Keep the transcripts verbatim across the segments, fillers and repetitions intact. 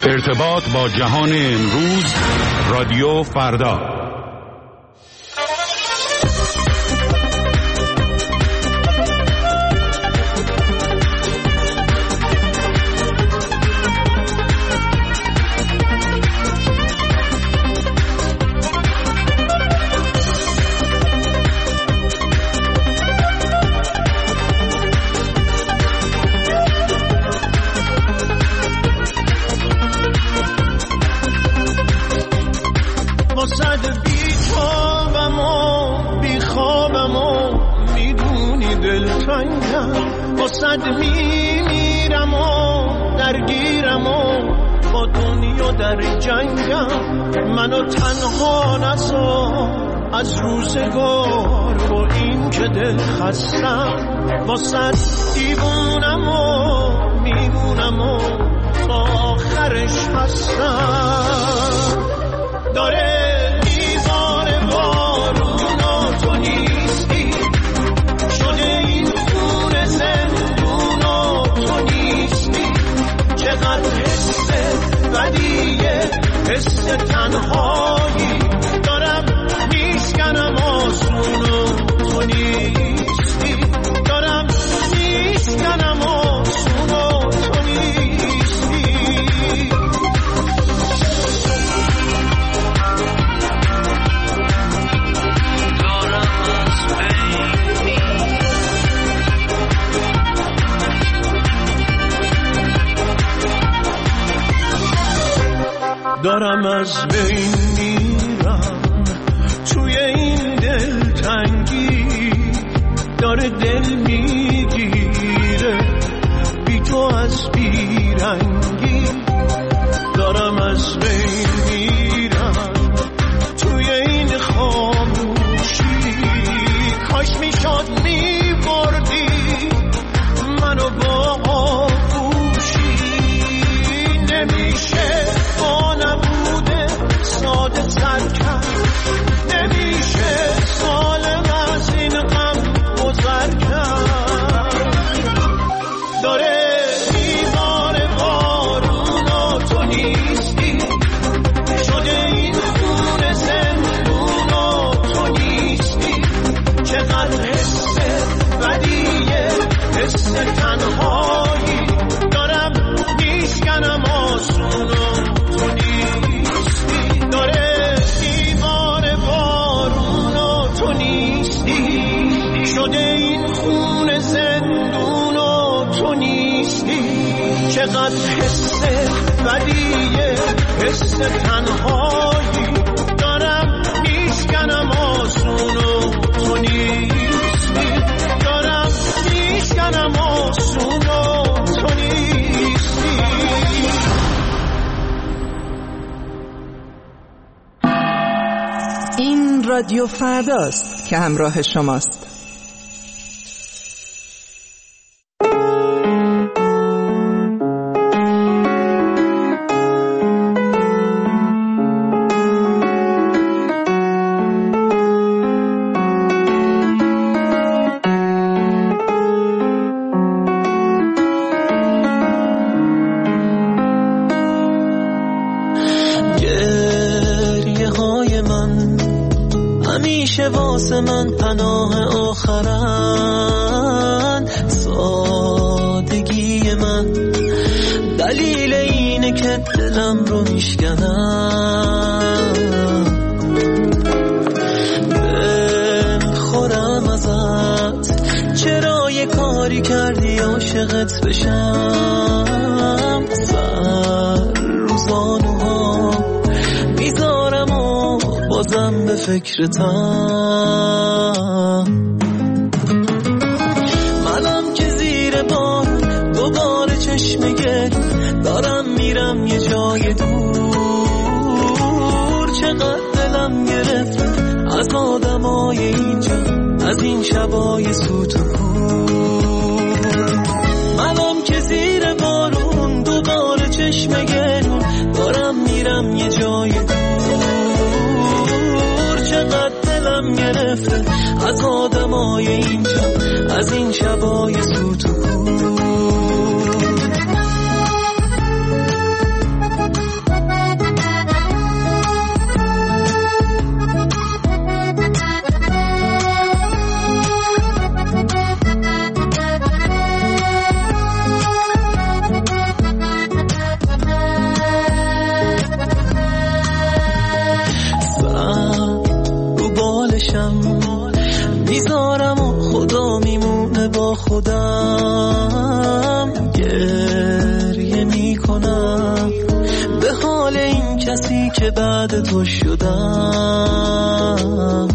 ارتباط با جهان امروز، رادیو فردا. صد می میرم و درگیرم و با دنیا در جنگم، منو تنها نذار از روزگار و این که دل خستم، با صد دیوونم و میمونم و آخرش هستم. داره میباره بارون و تو نیستی، شده این خون زندون و تو نیستی، چقدر حس بدیه، حس تنهایی دارم میشکنم آسون و تو نیستی، دارم میشکنم آسون و تو نیستی. دارم از بین میرم توی این دلتنگی، داره دل میگیره بی تو از بیرنگی. دارم از بین میرم توی این خاموشی، کاش میشد میبردی منو با آغوشی. نمیشه با نبوده ساده سر کرد، نمیشه سالم از این غم گذر کرد. داره میباره بارون و تو نیستی، شده این خون زندون و تو نیستی، چقدر حس بدیه، حس تنهایی دارم میشکنم آسون و تو نیستی. داره دیوار بارون و تو نیستی، شده این خون زندون و تو نیستی، چقدر حس بدیه، حس تنهایی دارم میشکنم آسون و تو نیستی، دارم میشکنم آسون و تو نیستی. این رادیو فرداست که همراه شماست. واسه من پناه آخرن، سادگی من دلیل اینه که دلم رو میشکنم. بخورم ازت چرا یه کاری کردی عاشقت بشم، سر روزانوها میذارم و بازم به فکرتم. منم که زیر بار دوباره چشم گل دارم میرم یه جای دور، چقدر دلم گرفت از آدمای اینجا، از این شبای سوت و کور. منم که زیر بارون دوباره چشم گلون دارم میرم یه جای دور، چقدر دلم گرفته از آدمای اینجا، از این شبای سوت و کور. آدمی که بعد تو شدم،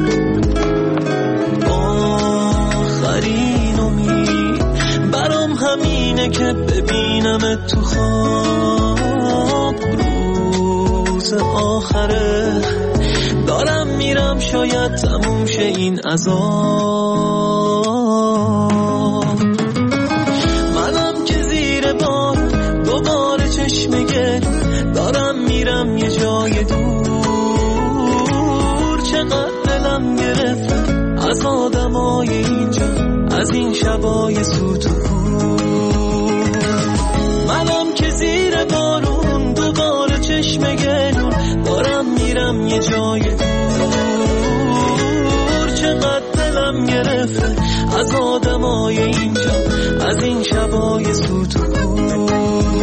آخرین امید برام همینه که ببینم تو خواب. روز آخره دارم میرم، شاید تموم شه این عذاب. منم که زیر بار دوباره چشم گل دارم میرم یه جای دور. چقدر دلم گرفت از آدمای اینجا، از این شبای سوت و کور. منم که زیر بارون دوباره چشم گلون دارم میرم یه جای دور. چقدر دلم گرفت از آدمای اینجا، از این شبای سوت و کور.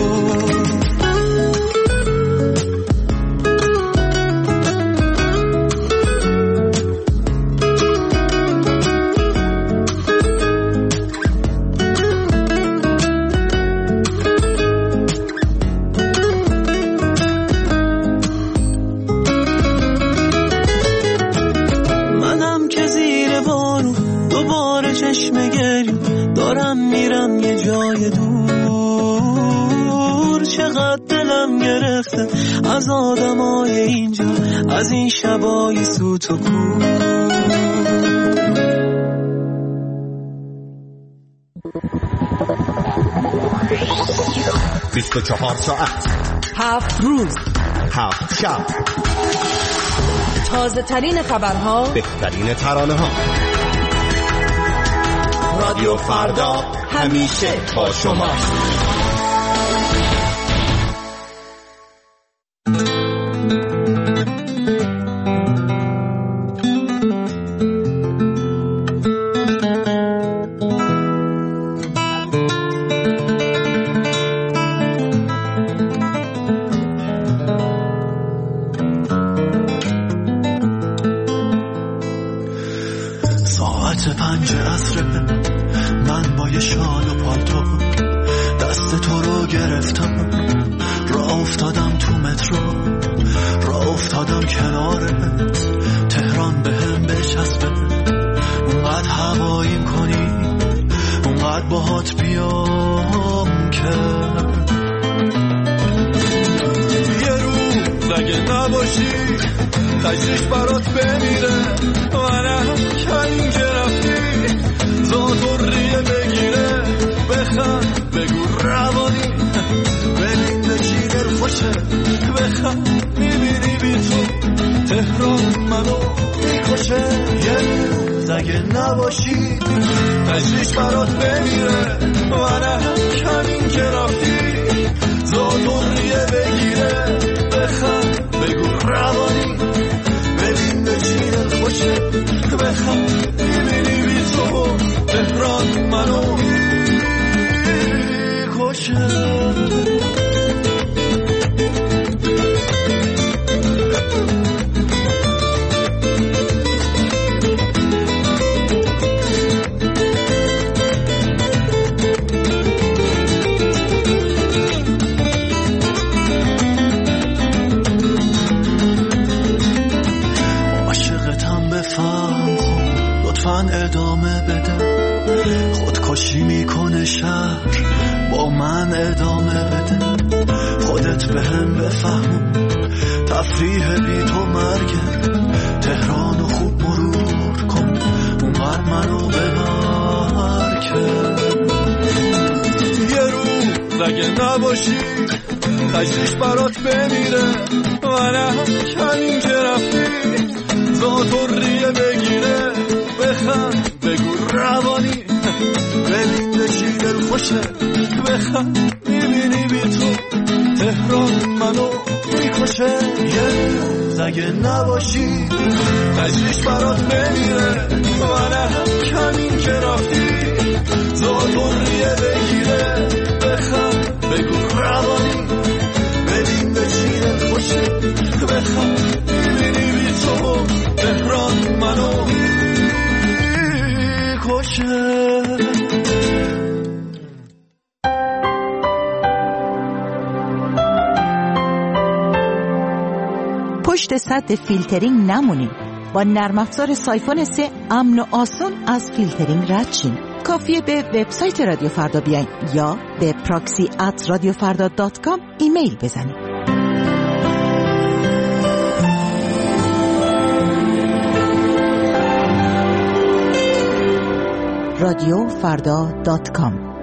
دارم میرم یه جای دور. چقدر دلم گرفته از آدمای اینجا، از این شبای سوت و کور. بیست و چهار ساعت، هفت روز، هفت شب، تازه ترین خبرها، بهترین ترانه ها. رادیو فردا همیشه با شما. ساعت پنج عصر من با یه شال و پالتو دست تو رو گرفتم، راه افتادم تو مترو، راه افتادم کنارت، تهران به هم بچسبه، اونقدر هواییم کنی، اونقدر باهات بیام که یه روز اگه نباشی تشریش برات بمیره. منم کلیم که رفتی زادوریه بگیره، بخند بگو روانی ببین به چی دل خوشه، بخند میبینی بی تو تهران منو میکشه. یه روز اگه نباشی تشریش برات بمیره. منم کلیم که رفتی زادوریه بگیره، بخند بگو روانی ببین به چی دل خوشه، بخند میبینی بی تو تهران منو میکشه. ادامه بده، خودکشی میکنه شهر با من ادامه بده، خودت به هم بفهمون تفریح بی تو مرگه، تهرانو خوب مرور کن اونور منو ببر که یه روز اگه نباشی تشریش برات بمیره. منم کلیم که رفتی زادوریه بگیره، بخند بگو روانی ببین به چی دل خوشه، بخند میبینی بی تو تهران منو میکشه. یه روز اگه نباشی تشریش برات بمیره. منم کلیم که رفتی زادوریه بگیره، بخند بگو روانی ببین به چی دل خوشه، بخند میبینی بی تو تهران منو میکشه. پشت سد فیلترینگ نمونین. با نرم افزار سایفون سه امن و آسون از فیلترینگ رد شین. کافیه به وبسایت رادیو فردا بیاین یا به پراکسی ات رادیو فردا دات کام ایمیل بزنید. رادیو فردا دات کام.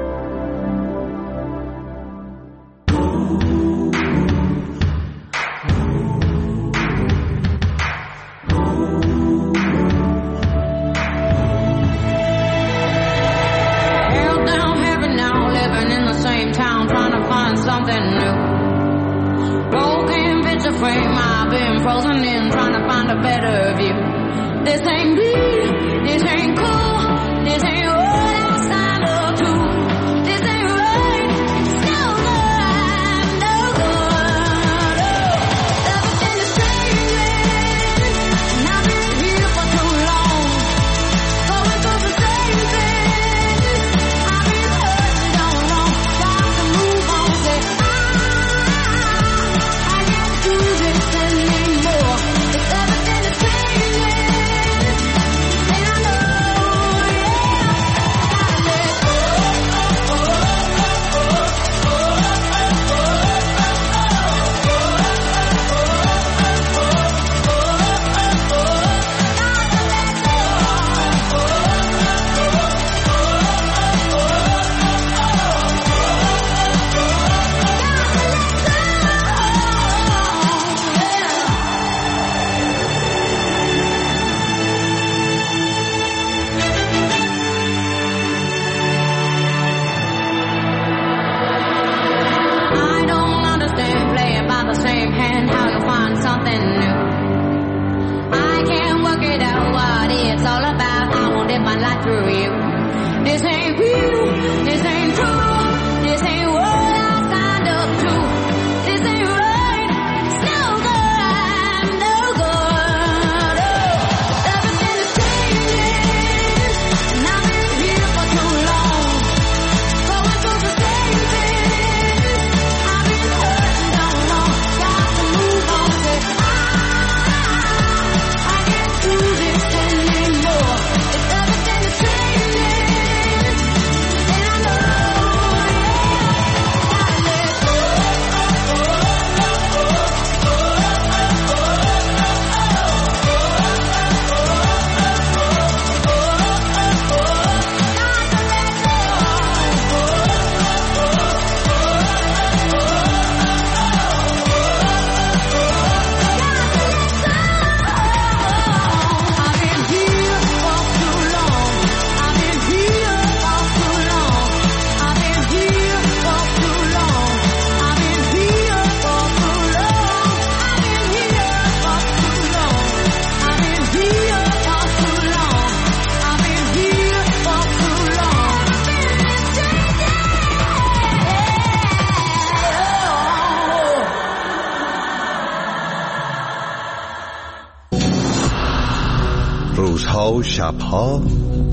روزها و شبها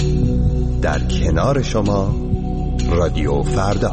در کنار شما رادیو فردا.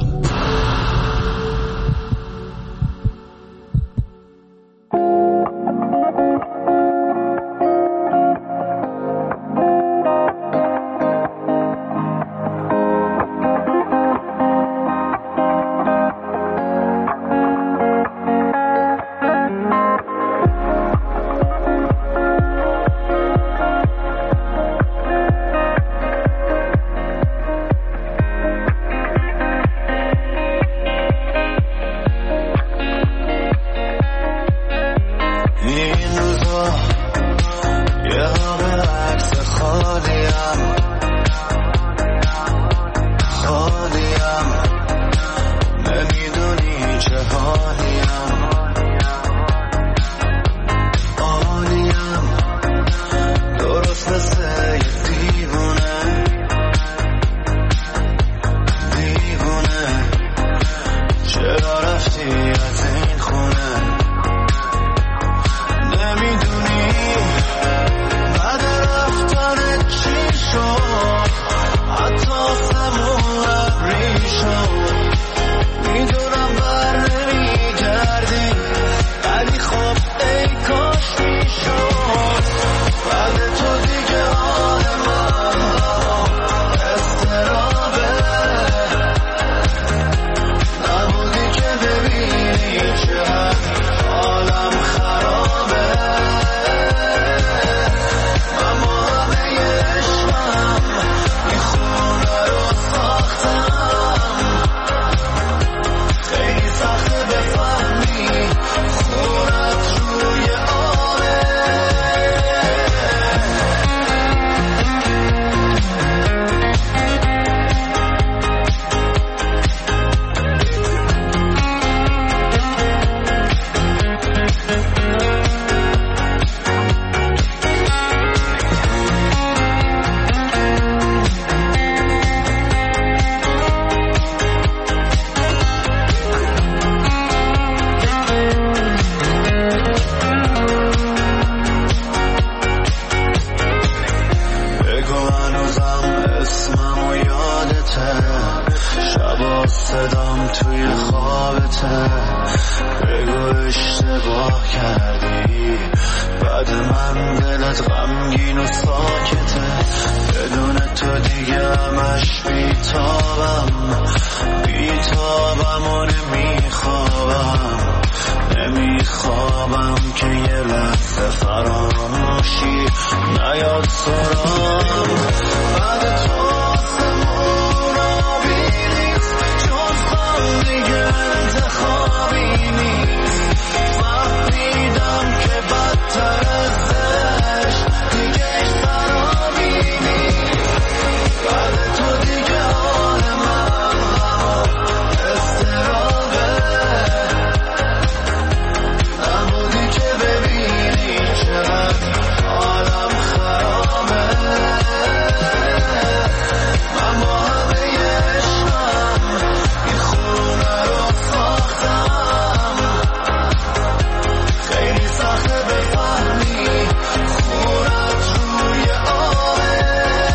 بگو اشتباه کردی. بعد من دلت غمگین و ساکته، بدون تو دیگه همش بیتابم بیتابم و نمیخوابم نمیخوابم که یه لحظه فراموشی نیاد سرام. بعد تو آسمون آبی نیست، جز غم دیگه انتخابی نیست. فهمیدم که بدتر از عشق دیگه سرابی نیست. بعد تو دیگه حال من غم استرابه، نبودی که ببینی چقدر حالم خرابه. من با همه عشقم این خونه رو ساختم، خیلی سخته بفهمی خونت روی آبه.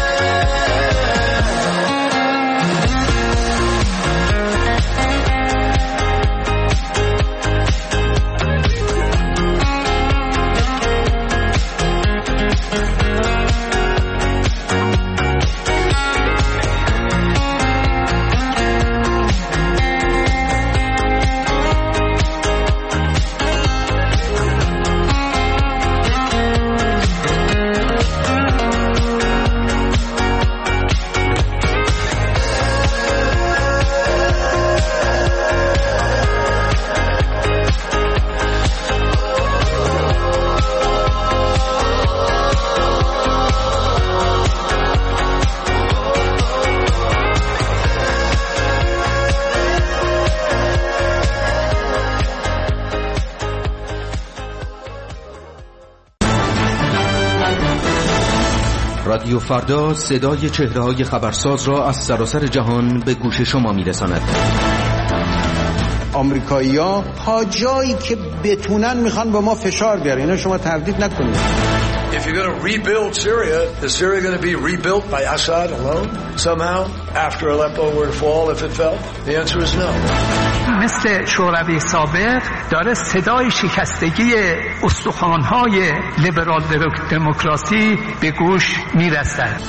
رادیو فردا صدای چهره‌های خبرساز را از سراسر جهان به گوش شما می‌رساند. آمریکایی‌ها تا جایی که بتونن میخوان به ما فشار بیارن، اینا شما تردید نکنید. If you're going to rebuild Syria, is Syria going to be rebuilt by Assad alone somehow after Aleppo were to fall if it fell? The answer is no. مثل شوروی سابق داره صدای شکستگی استخوان‌های لیبرال دموکراسی به گوش میرسد.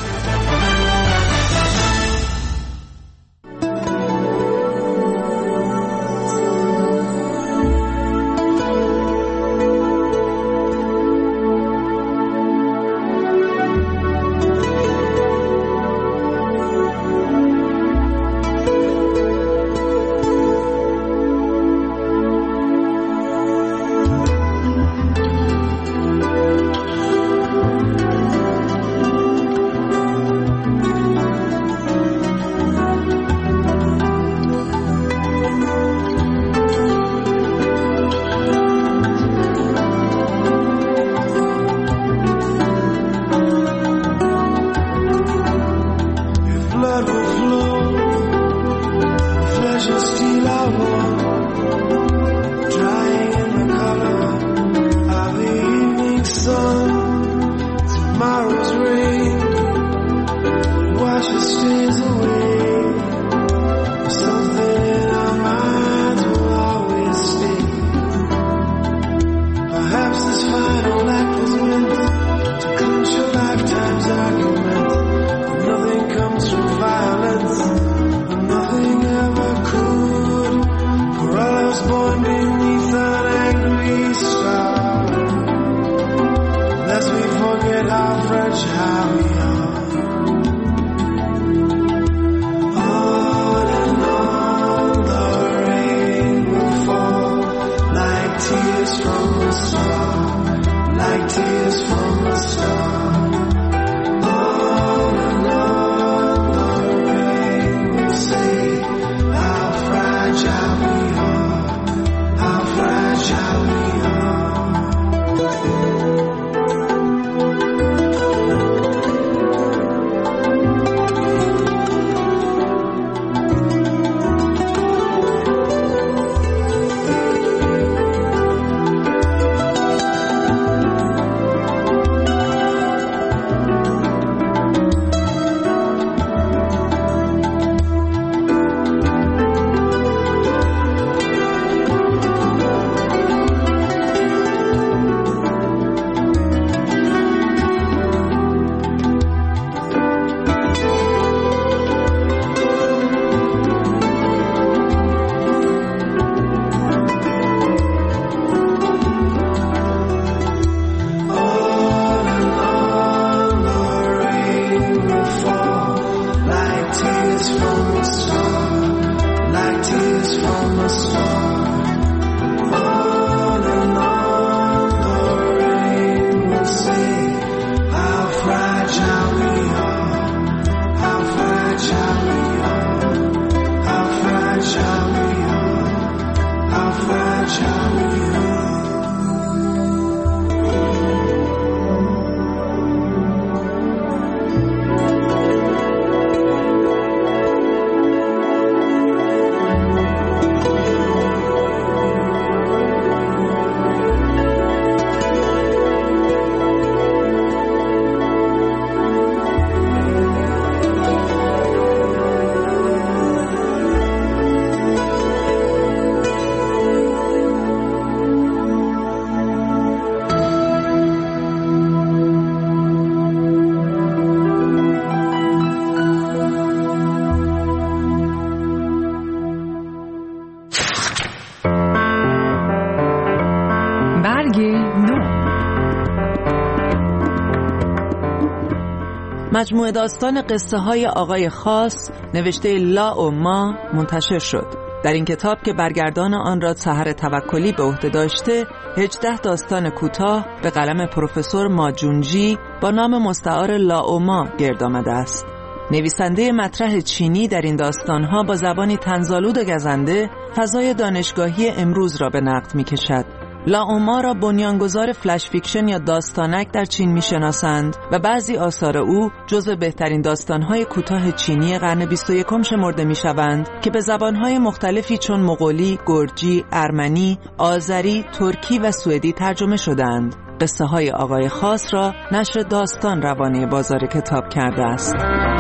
مجموعه داستان قصه های آقای خاص نوشته لا و ما منتشر شد. در این کتاب که برگردان آن را سحر توکلی به عهده داشته، هجده داستان کوتاه به قلم پروفسور ماجونجی با نام مستعار لا و ما گرد آمده است. نویسنده مطرح چینی در این داستانها با زبانی طنزآلود و گزنده فضای دانشگاهی امروز را به نقد می‌کشد. لاوما را بنیانگذار فلش فیکشن یا داستانک در چین میشناسند و بعضی آثار او جزو بهترین داستانهای کوتاه چینی قرن بیست و یکم شمرده میشوند که به زبانهای مختلفی چون مغولی، گرجی، ارمنی، آذری، ترکی و سوئدی ترجمه شدند. قصه های آقای خاص را نشر داستان روانه بازار کتاب کرده است.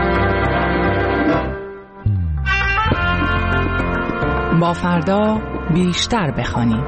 با فردا بیشتر بخوانیم.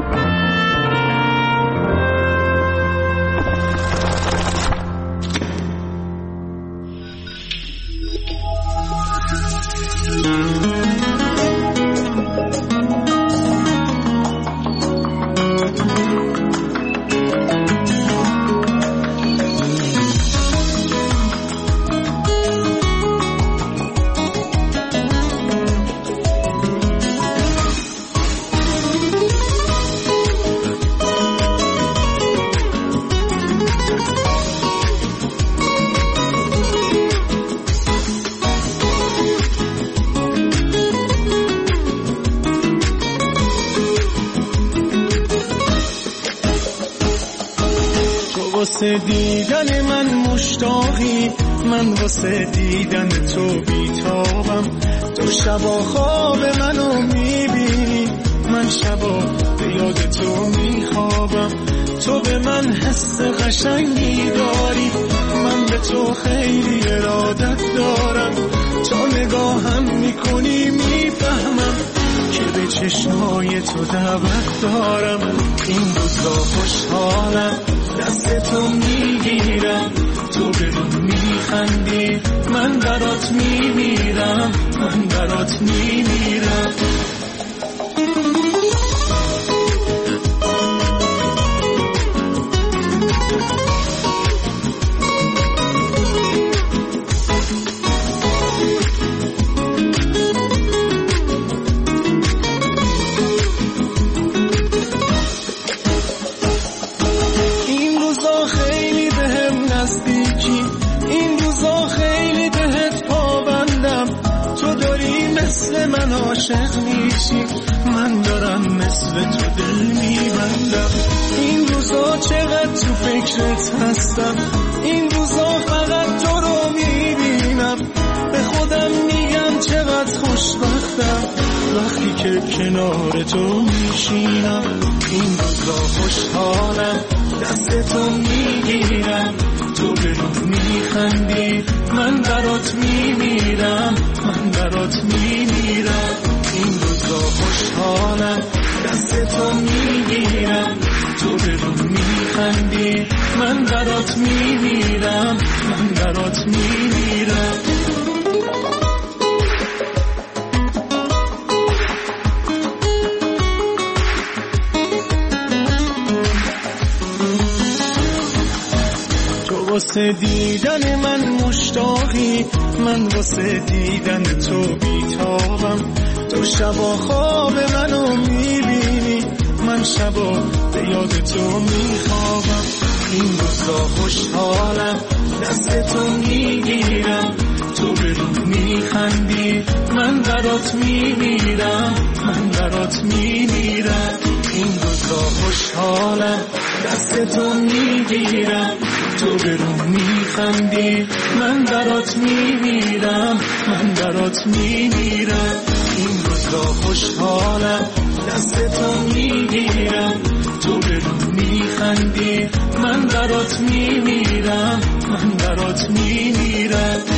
واسه دیدن من مشتاقی، من واسه دیدن تو بیتابم. تو شبا خواب منو میبینی، من شبا به یاد تو میخوابم. تو به من حس قشنگی داری، من به تو خیلی ارادت دارم. تا نگاهم میکنی میفهمم که به چشمای تو دعوت دارم. این روزا خوشحالم، دست تو میگیرم، تو به من میخندی، من برات میمیرم، من برات میمیرم. من عاشق میشی، من دارم مثل تو دل میبندم. این روزا چقدر تو فکرت هستم، این روزا فقط تو رو میبینم. به خودم میگم چقدر خوشبختم وقتی که کنار تو میشینم. این روزا خوشحالم، دست تو میگیرم، تو به رو میخندی، من برات میمیرم، من برات میمیرم. این روزا خوشحالم، دست تو میگیرم، تو به رو میخندی، من برات میمیرم، من برات میمیرم. واسه دیدن من مشتاقی، من واسه دیدن تو بیتابم. تو شبا خواب منو میبینی، من شبا به یاد تو میخوابم. این روزا خوشحالم، دست تو میگیرم، تو به رو میخندی، من برات میمیرم، من برات میمیرم. این روزا خوشحالم، دست تو میگیرم، تو به رو میخندی، من برات میمیرم، من برات میمیرم. این روزا خوشحالم، دست تو میگیرم، تو به رو میخندی، من برات میمیرم، من برات میمیرم.